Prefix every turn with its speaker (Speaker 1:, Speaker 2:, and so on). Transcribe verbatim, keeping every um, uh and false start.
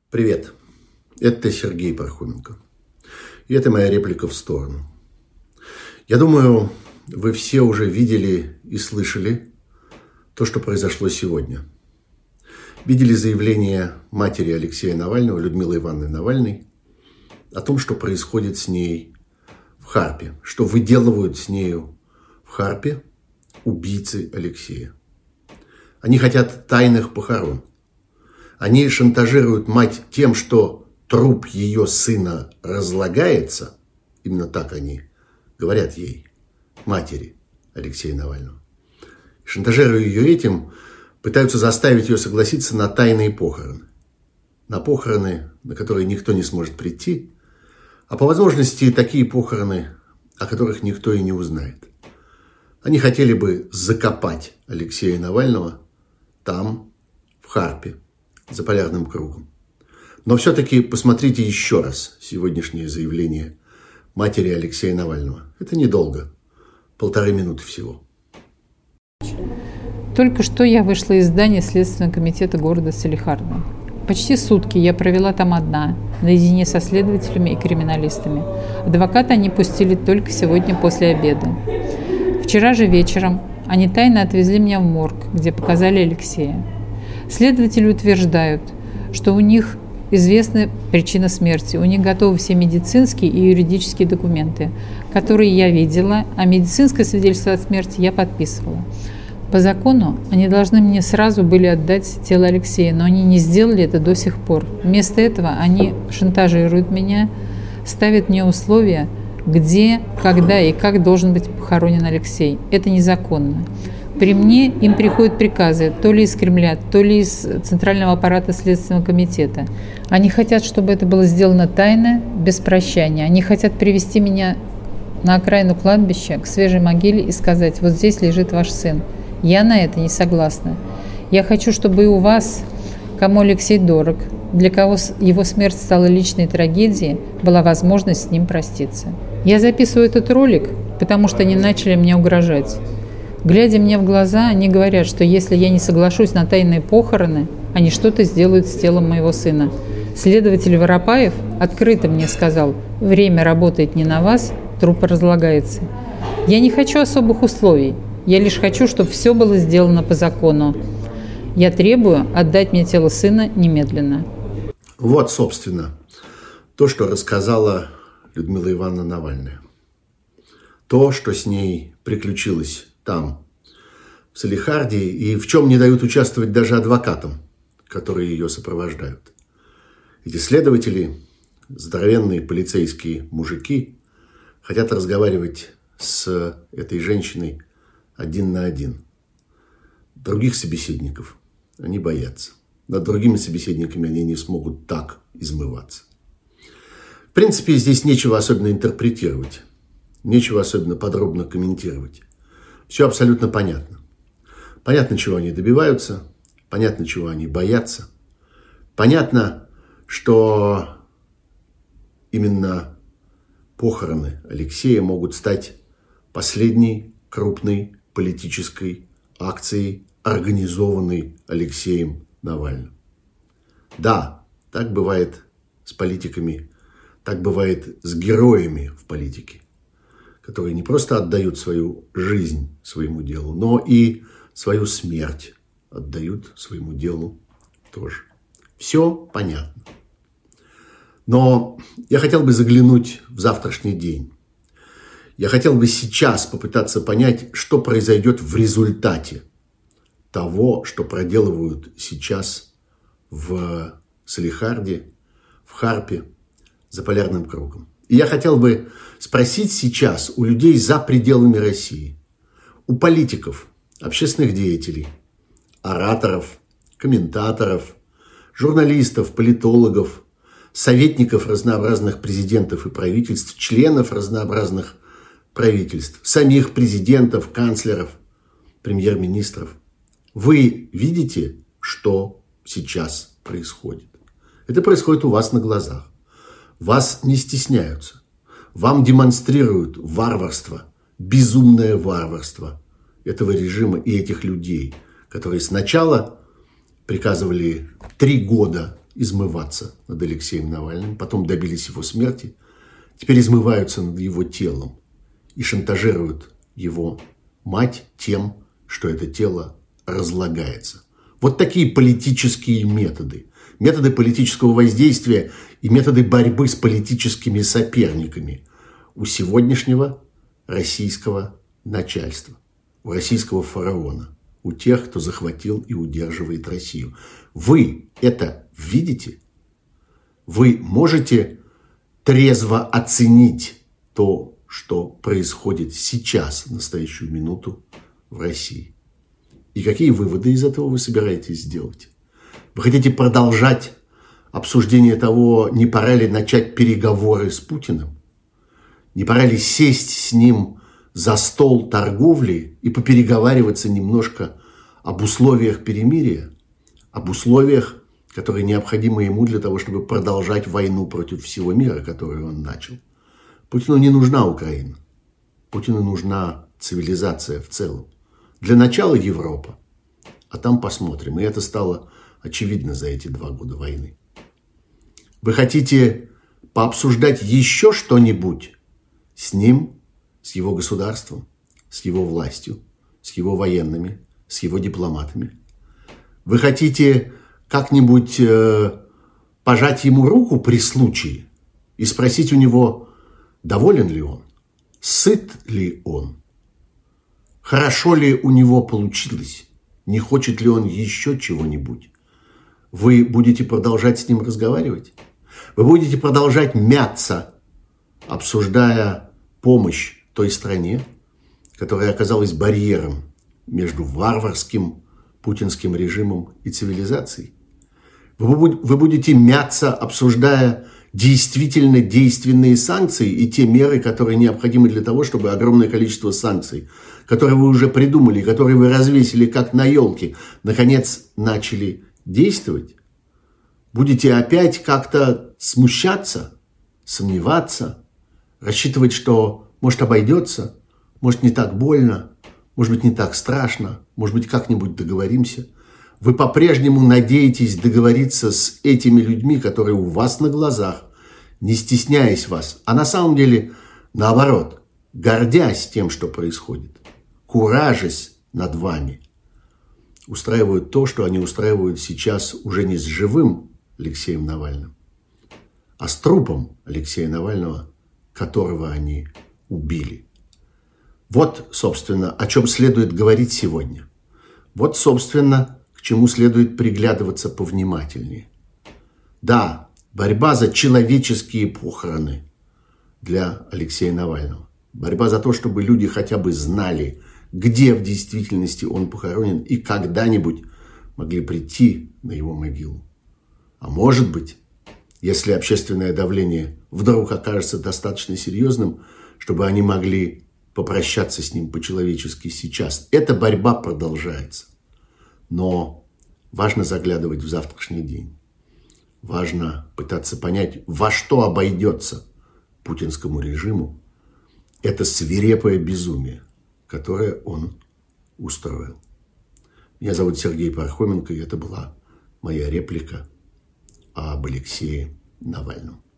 Speaker 1: Привет, это Сергей Пархоменко. И это моя реплика в сторону. Я думаю, вы все уже видели и слышали то, что произошло сегодня. Видели заявление матери Алексея Навального, Людмилы Ивановны Навальной, о том, что происходит с ней в Харпе, что выделывают с нею в Харпе убийцы Алексея. Они хотят тайных похорон. Они шантажируют мать тем, что труп ее сына разлагается. Именно так они говорят ей, матери Алексея Навального. Шантажируя ее этим, пытаются заставить ее согласиться на тайные похороны. На похороны, на которые никто не сможет прийти, а по возможности такие похороны, о которых никто и не узнает. Они хотели бы закопать Алексея Навального там, в Харпе, за полярным кругом. Но все-таки посмотрите еще раз сегодняшнее заявление матери Алексея Навального. Это недолго, полторы минуты всего.
Speaker 2: Только что я вышла из здания Следственного комитета города Салехарда. Почти сутки я провела там одна, наедине со следователями и криминалистами. Адвоката они пустили только сегодня после обеда. Вчера же вечером они тайно отвезли меня в морг, где показали Алексея. Следователи утверждают, что у них известна причина смерти, у них готовы все медицинские и юридические документы, которые я видела, а медицинское свидетельство о смерти я подписывала. По закону они должны мне сразу были отдать тело Алексея, но они не сделали это до сих пор. Вместо этого они шантажируют меня, ставят мне условия, где, когда и как должен быть похоронен Алексей. Это незаконно. При мне им приходят приказы то ли из Кремля, то ли из Центрального аппарата Следственного комитета. Они хотят, чтобы это было сделано тайно, без прощания. Они хотят привести меня на окраину кладбища, к свежей могиле и сказать: вот здесь лежит ваш сын. Я на это не согласна. Я хочу, чтобы и у вас, кому Алексей дорог, для кого его смерть стала личной трагедией, была возможность с ним проститься. Я записываю этот ролик, потому что они начали мне угрожать. Глядя мне в глаза, они говорят, что если я не соглашусь на тайные похороны, они что-то сделают с телом моего сына. Следователь Воропаев открыто мне сказал: время работает не на вас, труп разлагается. Я не хочу особых условий, я лишь хочу, чтобы все было сделано по закону. Я требую отдать мне тело сына немедленно.
Speaker 1: Вот, собственно, то, что рассказала Людмила Ивановна Навальная. То, что с ней приключилось там, в Салехарде, и в чем не дают участвовать даже адвокатам, которые ее сопровождают. Эти следователи, здоровенные полицейские мужики, хотят разговаривать с этой женщиной один на один. Других собеседников они боятся. Над другими собеседниками они не смогут так измываться. В принципе, здесь нечего особенно интерпретировать, нечего особенно подробно комментировать. Все абсолютно понятно. Понятно, чего они добиваются, понятно, чего они боятся. Понятно, что именно похороны Алексея могут стать последней крупной политической акцией, организованной Алексеем Навальным. Да, так бывает с политиками, так бывает с героями в политике, которые не просто отдают свою жизнь своему делу, но и свою смерть отдают своему делу тоже. Все понятно. Но я хотел бы заглянуть в завтрашний день. Я хотел бы сейчас попытаться понять, что произойдет в результате того, что проделывают сейчас в Салехарде, в Харпе, за полярным кругом. И я хотел бы спросить сейчас у людей за пределами России, у политиков, общественных деятелей, ораторов, комментаторов, журналистов, политологов, советников разнообразных президентов и правительств, членов разнообразных правительств, самих президентов, канцлеров, премьер-министров. Вы видите, что сейчас происходит? Это происходит у вас на глазах. Вас не стесняются. Вам демонстрируют варварство, безумное варварство этого режима и этих людей, которые сначала приказывали три года измываться над Алексеем Навальным, потом добились его смерти, теперь измываются над его телом и шантажируют его мать тем, что это тело разлагается. Вот такие политические методы. Методы политического воздействия и методы борьбы с политическими соперниками у сегодняшнего российского начальства, у российского фараона, у тех, кто захватил и удерживает Россию. Вы это видите? Вы можете трезво оценить то, что происходит сейчас, в настоящую минуту в России? И какие выводы из этого вы собираетесь сделать? Вы хотите продолжать обсуждение того, не пора ли начать переговоры с Путиным? Не пора ли сесть с ним за стол торговли и попереговариваться немножко об условиях перемирия, об условиях, которые необходимы ему для того, чтобы продолжать войну против всего мира, которую он начал? Путину не нужна Украина. Путину нужна цивилизация в целом. Для начала Европа, а там посмотрим. И это стало очевидно за эти два года войны. Вы хотите пообсуждать еще что-нибудь с ним, с его государством, с его властью, с его военными, с его дипломатами? Вы хотите как-нибудь э, пожать ему руку при случае и спросить у него, доволен ли он, сыт ли он, хорошо ли у него получилось, не хочет ли он еще чего-нибудь? Вы будете продолжать с ним разговаривать? Вы будете продолжать мяться, обсуждая помощь той стране, которая оказалась барьером между варварским путинским режимом и цивилизацией? Вы будете мяться, обсуждая действительно действенные санкции и те меры, которые необходимы для того, чтобы огромное количество санкций, которые вы уже придумали, которые вы развесили как на елке, наконец начали действовать? Будете опять как-то смущаться, сомневаться, рассчитывать, что может обойдется, может не так больно, может быть не так страшно, может быть как-нибудь договоримся? Вы по-прежнему надеетесь договориться с этими людьми, которые у вас на глазах, не стесняясь вас, а на самом деле наоборот, гордясь тем, что происходит, куражась над вами, устраивают то, что они устраивают сейчас уже не с живым Алексеем Навальным, а с трупом Алексея Навального, которого они убили. Вот, собственно, о чем следует говорить сегодня. Вот, собственно, к чему следует приглядываться повнимательнее. Да, борьба за человеческие похороны для Алексея Навального. Борьба за то, чтобы люди хотя бы знали, где в действительности он похоронен, и когда-нибудь могли прийти на его могилу. А может быть, если общественное давление вдруг окажется достаточно серьезным, чтобы они могли попрощаться с ним по-человечески сейчас. Эта борьба продолжается. Но важно заглядывать в завтрашний день. Важно пытаться понять, во что обойдется путинскому режиму это свирепое безумие, которое он устроил. Меня зовут Сергей Пархоменко, и это была моя реплика об Алексее Навальном.